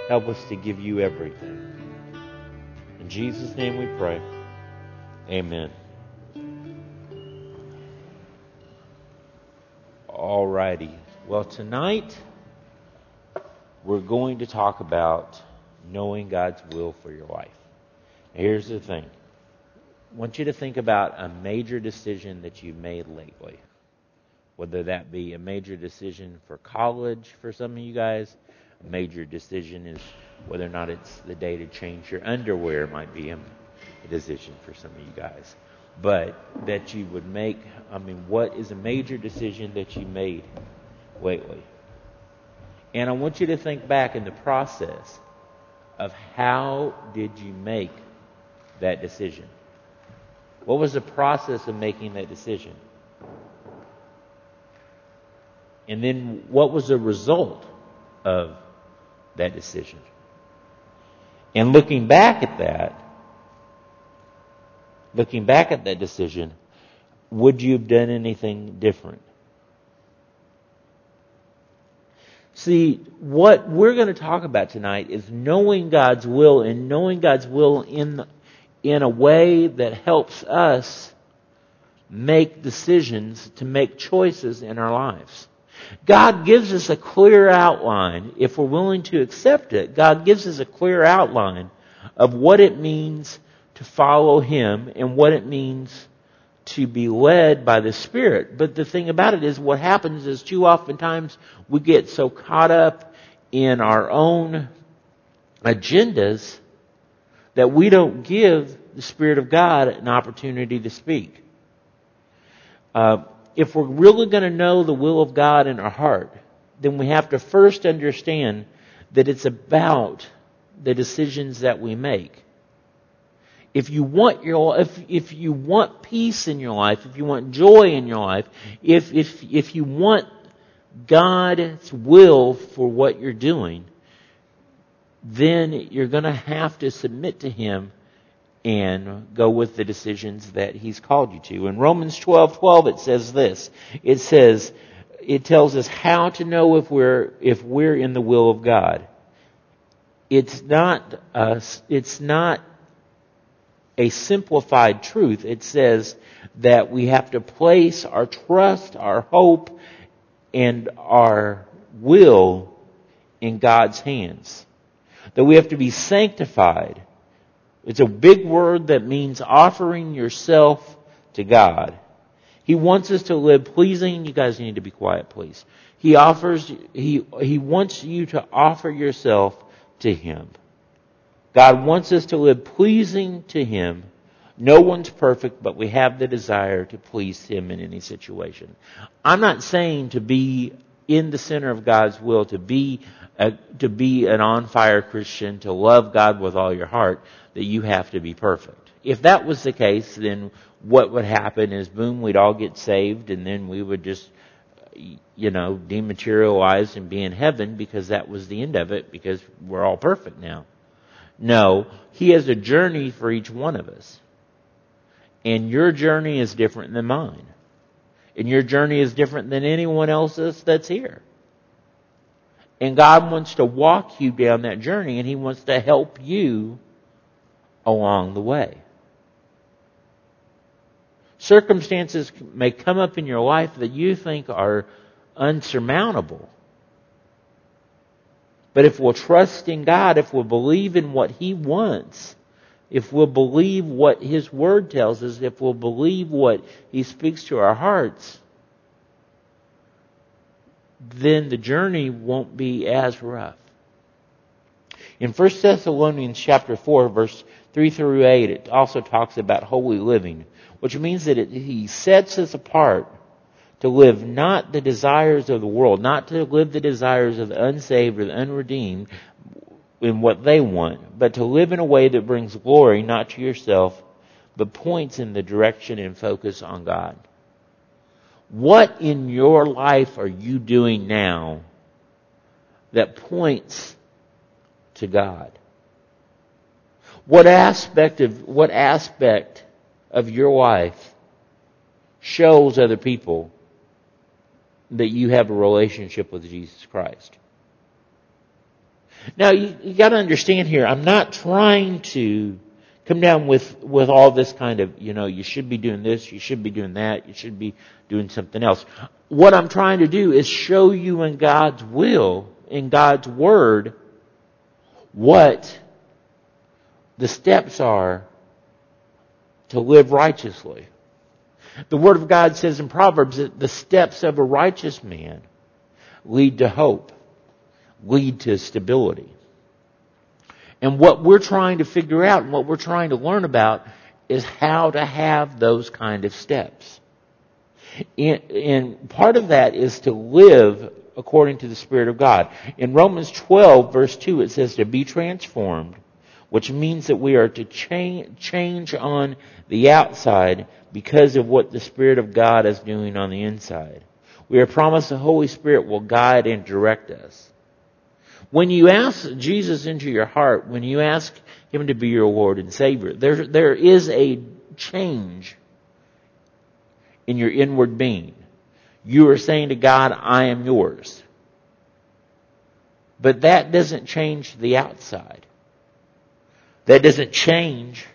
Help us to give you everything. In Jesus' name we pray. Amen. Alrighty. Well, tonight we're going to talk about knowing God's will for your life. Here's the thing. I want you to think about a major decision that you made lately. Whether that be a major decision for college for some of you guys. A major decision is whether or not it's the day to change your underwear might be a decision for some of you guys. But that you would make, what is a major decision that you made lately? And I want you to think back in the process of how did you make that decision? What was the process of making that decision? And then what was the result of that decision? And looking back at that decision, would you have done anything different? See, what we're going to talk about tonight is knowing God's will, and knowing God's will in a way that helps us make decisions, to make choices in our lives. God gives us a clear outline, if we're willing to accept it. God gives us a clear outline of what it means to follow Him and what it means to be led by the Spirit. But the thing about it is, what happens is too oftentimes we get so caught up in our own agendas that we don't give the Spirit of God an opportunity to speak. If we're really going to know the will of God in our heart, then we have to first understand that it's about the decisions that we make. If you want if you want peace in your life, if you want joy in your life, if you want God's will for what you're doing, then you're going to have to submit to Him and go with the decisions that He's called you to. In Romans 12:12 it says this. It tells us how to know if we're in the will of God. It's not a simplified truth. It says that we have to place our trust, our hope, and our will in God's hands. That we have to be sanctified. It's a big word that means offering yourself to God. He wants us to live pleasing. You guys need to be quiet, please. He wants you to offer yourself to Him. God wants us to live pleasing to Him. No one's perfect, but we have the desire to please Him in any situation. I'm not saying to be in the center of God's will, to be an on-fire Christian, to love God with all your heart, that you have to be perfect. If that was the case, then what would happen is, boom, we'd all get saved, and then we would just, dematerialize and be in heaven, because that was the end of it, because we're all perfect now. No, He has a journey for each one of us. And your journey is different than mine. And your journey is different than anyone else's that's here. And God wants to walk you down that journey, and He wants to help you along the way. Circumstances may come up in your life that you think are unsurmountable. But if we'll trust in God, if we'll believe in what He wants, if we'll believe what His Word tells us, if we'll believe what He speaks to our hearts, then the journey won't be as rough. In 1 Thessalonians chapter 4, verse 3 through 8, it also talks about holy living, which means that He sets us apart to live not the desires of the world, not to live the desires of the unsaved or the unredeemed in what they want, but to live in a way that brings glory not to yourself, but points in the direction and focus on God. What in your life are you doing now that points to God? What aspect of your life shows other people that you have a relationship with Jesus Christ? Now, you got to understand here, I'm not trying to come down with all this kind of, you should be doing this, you should be doing that, you should be doing something else. What I'm trying to do is show you in God's will, in God's Word, what the steps are to live righteously. The Word of God says in Proverbs that the steps of a righteous man lead to hope, lead to stability. And what we're trying to figure out and what we're trying to learn about is how to have those kind of steps. And part of that is to live according to the Spirit of God. In Romans 12, verse 2, it says to be transformed, which means that we are to change on the outside because of what the Spirit of God is doing on the inside. We are promised the Holy Spirit will guide and direct us. When you ask Jesus into your heart, when you ask Him to be your Lord and Savior, there is a change in your inward being. You are saying to God, I am yours. But that doesn't change the outside. That doesn't change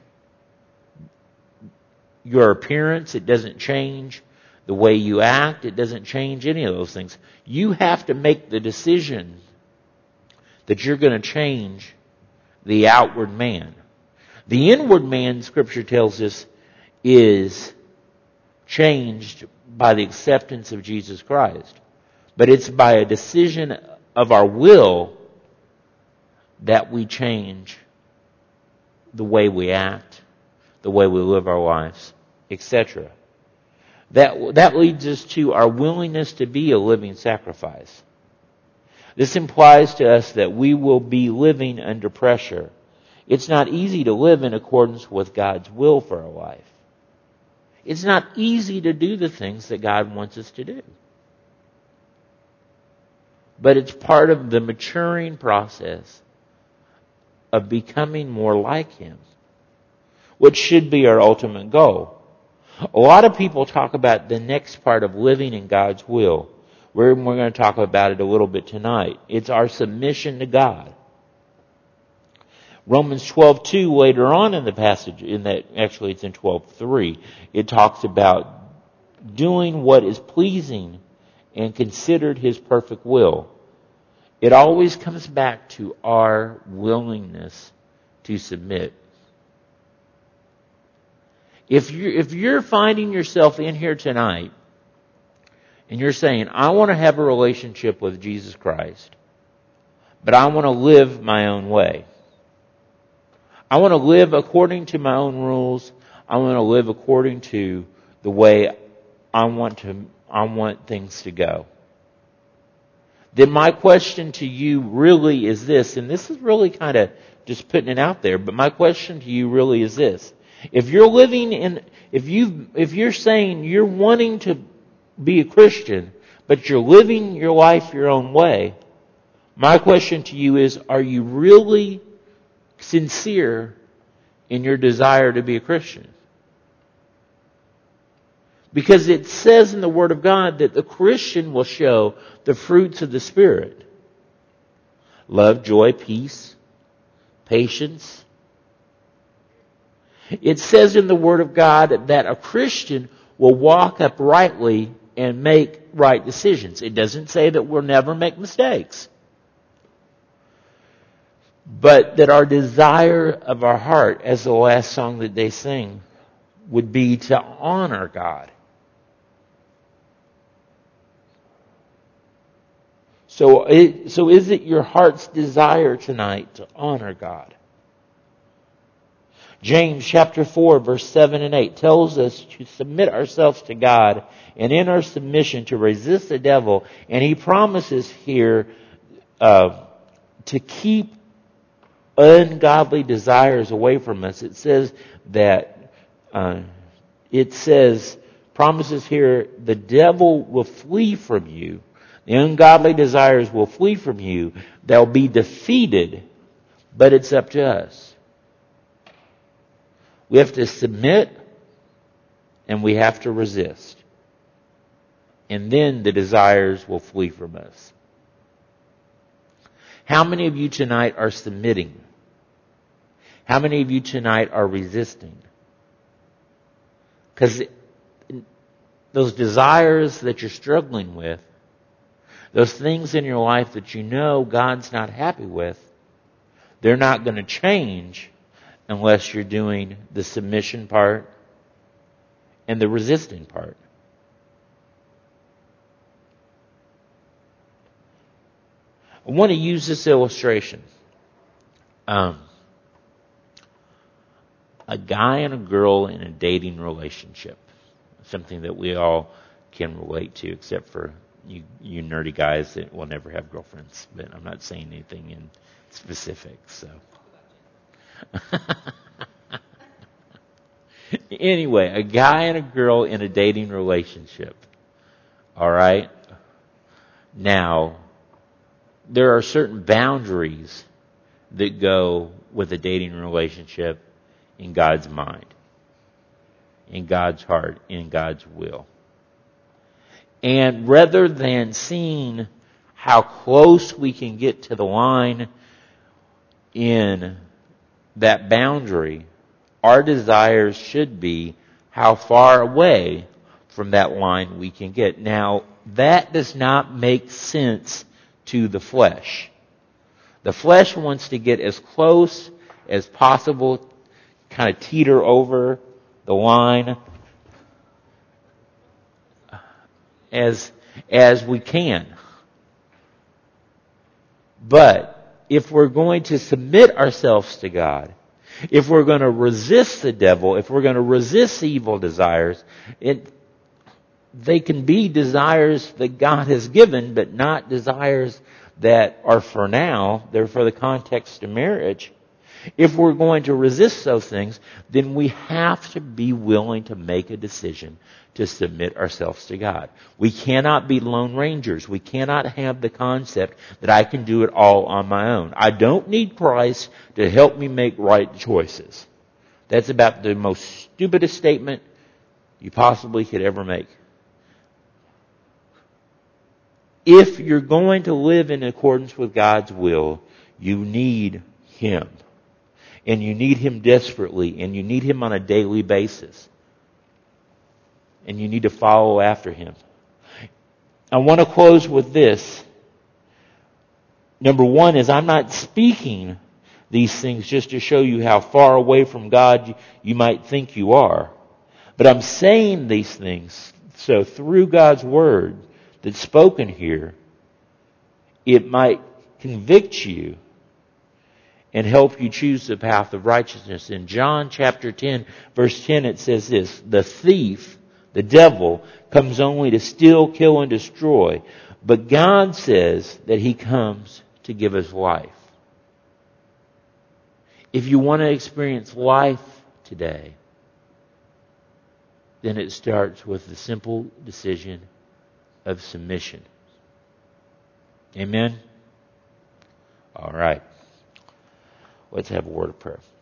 your appearance. It doesn't change the way you act. It doesn't change any of those things. You have to make the decision that you're going to change the outward man. The inward man, Scripture tells us, is changed by the acceptance of Jesus Christ. But it's by a decision of our will that we change the way we act, the way we live our lives, etc. That leads us to our willingness to be a living sacrifice. This implies to us that we will be living under pressure. It's not easy to live in accordance with God's will for our life. It's not easy to do the things that God wants us to do. But it's part of the maturing process of becoming more like Him, which should be our ultimate goal. A lot of people talk about the next part of living in God's will. We're going to talk about it a little bit tonight. It's our submission to God. Romans 12:2 later on in the passage, actually it's in 12:3, it talks about doing what is pleasing and considered His perfect will. It always comes back to our willingness to submit. If you're finding yourself in here tonight and you're saying, I want to have a relationship with Jesus Christ, but I want to live my own way. I want to live according to my own rules. I want to live according to the way I want things to go. Then my question to you really is this, and this is really kind of just putting it out there, but my question to you really is this. If you're saying you're wanting to be a Christian, but you're living your life your own way, my question to you is, are you really sincere in your desire to be a Christian? Because it says in the Word of God that the Christian will show the fruits of the Spirit. Love, joy, peace, patience. It says in the Word of God that a Christian will walk uprightly and make right decisions. It doesn't say that we'll never make mistakes. But that our desire of our heart, as the last song that they sing, would be to honor God. So is it your heart's desire tonight to honor God? James chapter 4 verse 7 and 8 tells us to submit ourselves to God and in our submission to resist the devil. And he promises here to keep ungodly desires away from us. It says that, promises here, the devil will flee from you. The ungodly desires will flee from you. They'll be defeated, but it's up to us. We have to submit and we have to resist. And then the desires will flee from us. How many of you tonight are submitting? How many of you tonight are resisting? Because those desires that you're struggling with, those things in your life that you know God's not happy with, they're not going to change unless you're doing the submission part and the resisting part. I want to use this illustration. A guy and a girl in a dating relationship. Something that we all can relate to, except for you nerdy guys that will never have girlfriends. But I'm not saying anything in specific, so. Anyway, a guy and a girl in a dating relationship. All right? Now, there are certain boundaries that go with a dating relationship in God's mind, in God's heart, in God's will. And rather than seeing how close we can get to the line in that boundary, our desires should be how far away from that line we can get. Now, that does not make sense to the flesh. The flesh wants to get as close as possible, kind of teeter over the line as we can. But if we're going to submit ourselves to God, if we're going to resist the devil, if we're going to resist evil desires, they can be desires that God has given, but not desires that are for now. They're for the context of marriage. If we're going to resist those things, then we have to be willing to make a decision to submit ourselves to God. We cannot be lone rangers. We cannot have the concept that I can do it all on my own. I don't need Christ to help me make right choices. That's about the most stupidest statement you possibly could ever make. If you're going to live in accordance with God's will, you need Him. And you need Him desperately, and you need Him on a daily basis. And you need to follow after Him. I want to close with this. Number one is I'm not speaking these things just to show you how far away from God you might think you are. But I'm saying these things so through God's Word that's spoken here, it might convict you and help you choose the path of righteousness. In John chapter 10, verse 10, it says this: the thief, the devil, comes only to steal, kill, and destroy. But God says that He comes to give us life. If you want to experience life today, then it starts with the simple decision of submission. Amen? All right. Let's have a word of prayer.